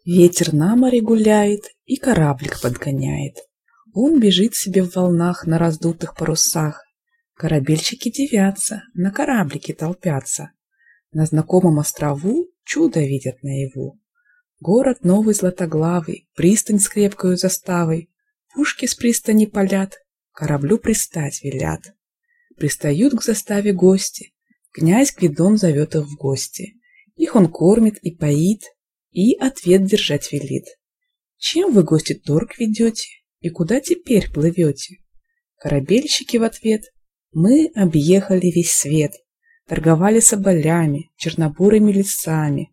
Ветер на море гуляет и кораблик подгоняет. Он бежит себе в волнах на раздутых парусах. Корабельщики дивятся, на кораблике толпятся. На знакомом острову чудо видят наяву. Город новый златоглавый, пристань с крепкою заставой. Пушки с пристани палят, кораблю пристать велят. Пристают к заставе гости, князь Гвидон зовет их в гости. Их он кормит и поит, и ответ держать велит. Чем вы, гости, торг ведете, и куда теперь плывете? Корабельщики в ответ: мы объехали весь свет, торговали соболями, чернобурыми лесами.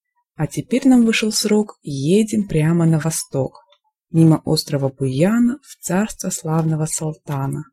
А теперь нам вышел срок, едем прямо на восток, мимо острова Буяна в царство славного Салтана.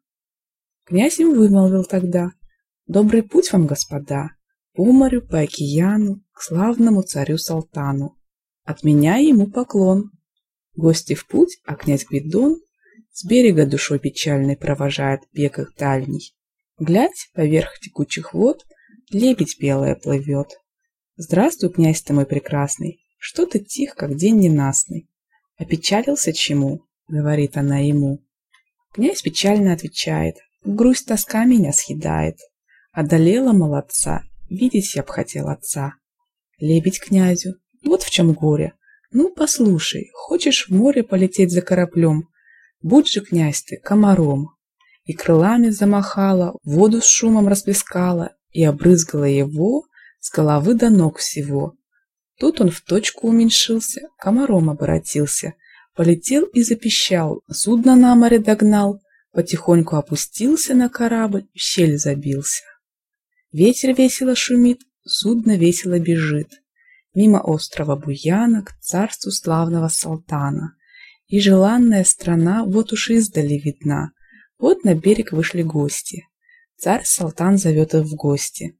Князь им вымолвил тогда: добрый путь вам, господа, по морю, по океану, к славному царю Салтану. От меня ему поклон. Гости в путь, а князь Гвидон с берега душой печальной провожает бег их дальний. Глядь, поверх текучих вод лебедь белая плывет. Здравствуй, князь ты мой прекрасный, что ты тих, как день ненастный? Опечалился чему? Говорит она ему. Князь печально отвечает: грусть тоска меня съедает. Одолела молодца, видеть я б хотел отца. Лебедь князю: вот в чем горе. Ну, послушай, хочешь в море полететь за кораблем? Будь же, князь ты, комаром. И крылами замахала, воду с шумом расплескала и обрызгала его с головы до ног всего. Тут он в точку уменьшился, комаром оборотился, полетел и запищал, судно на море догнал, потихоньку опустился на корабль, в щель забился. Ветер весело шумит, судно весело бежит мимо острова Буяна к царству славного Салтана. И желанная страна вот уж издали видна. Вот на берег вышли гости. Царь Салтан зовет их в гости.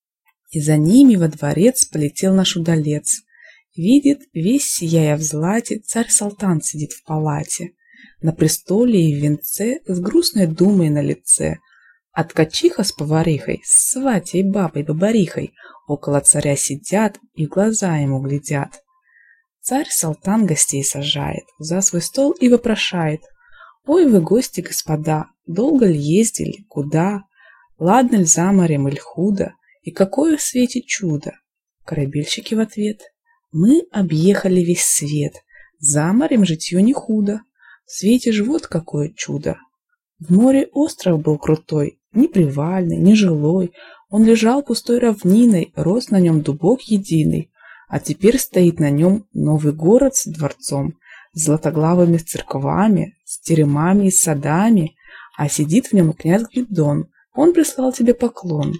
И за ними во дворец полетел наш удалец. Видит, весь сияя в злате, царь Салтан сидит в палате, на престоле и в венце, с грустной думой на лице. А ткачиха с поварихой, с сватей бабой-бабарихой около царя сидят и в глаза ему глядят. Царь Салтан гостей сажает за свой стол и вопрошает: ой вы, гости, господа, долго ли ездили, куда? Ладно ли за морем иль худо? И какое в свете чудо? Корабельщики в ответ: мы объехали весь свет, за морем житью не худо. В свете ж вот какое чудо. В море остров был крутой, ни привальный, ни жилой. Он лежал пустой равниной, рос на нем дубок единый. А теперь стоит на нем новый город с дворцом, с златоглавыми церквами, с теремами и садами. А сидит в нем и князь Гвидон, он прислал тебе поклон.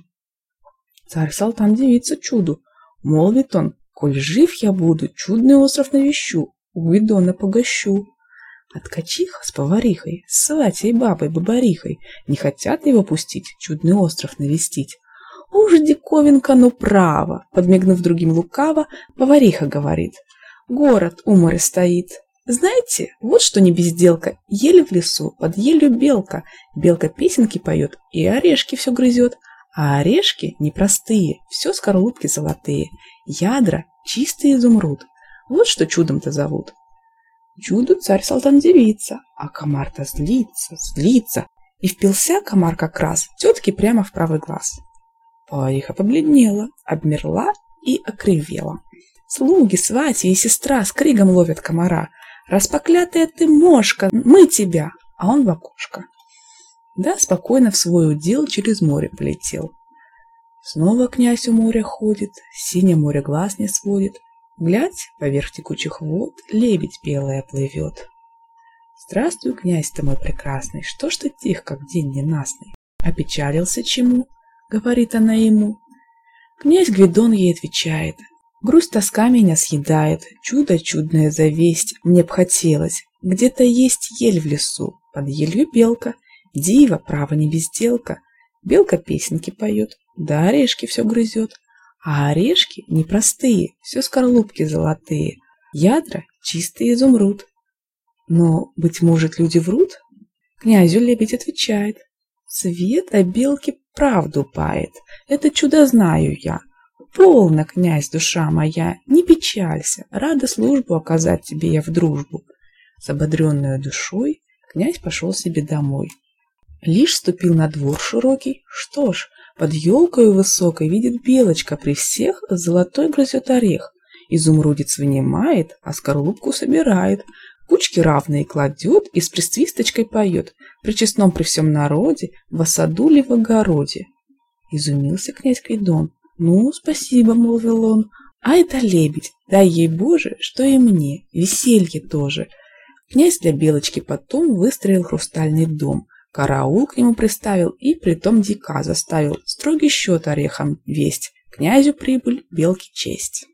Царь Салтан дивится чуду, молвит он: коль жив я буду, чудный остров навещу, у Гвидона погощу. А ткачиха с поварихой, с сватей бабой-бабарихой не хотят его пустить, чудный остров навестить. Уж диковинка, ну право, подмигнув другим лукаво, повариха говорит: город у моря стоит. Знаете, вот что не безделка, ель в лесу, под елью белка. Белка песенки поет и орешки все грызет. А орешки непростые, все скорлупки золотые, ядра чистый изумруд. Вот что чудом-то зовут. Чуду царь Салтан дивится, а комар-то злится. И впился комар как раз тетке прямо в правый глаз. Повариха побледнела, обмерла и окривела. Слуги, свати и сестра с криком ловят комара: распоклятая ты мошка, мы тебя! А он в окошко. Да спокойно в свой удел через море полетел. Снова князь у моря ходит, синее море глаз не сводит. Глядь, поверх текучих вод лебедь белая плывет. Здравствуй, князь ты мой прекрасный, что ж ты тих, как день ненастный? Опечалился чему? Говорит она ему. Князь Гвидон ей отвечает: грусть тоска меня съедает, чудо чудное завесть мне б хотелось. Где-то есть ель в лесу, под елью белка, дива, право не безделка. Белка песенки поет, да орешки все грызет. А орешки непростые, все скорлупки золотые, ядра чистый изумруд. Но, быть может, люди врут? Князю лебедь отвечает: свет о белке правду пает, это чудо знаю я. полно, князь, душа моя, не печалься, рада службу оказать тебе я в дружбу. С ободренную душой князь пошел себе домой. Лишь ступил на двор широкий, что ж, под елкою высокой видит белочка при всех золотой грызет орех. Изумрудец вынимает, а скорлупку собирает, кучки равные кладет и с присвисточкой поет, при честном при всем народе, в саду ли в огороде. Изумился князь Гвидон. «Ну, спасибо», — молвил он, — «ай да лебедь, дай ей Боже, что и мне, веселье тоже». Князь для белочки потом выстроил хрустальный дом, караул к нему приставил и притом дика заставил строгий счет орехам весть, князю прибыль, белке честь.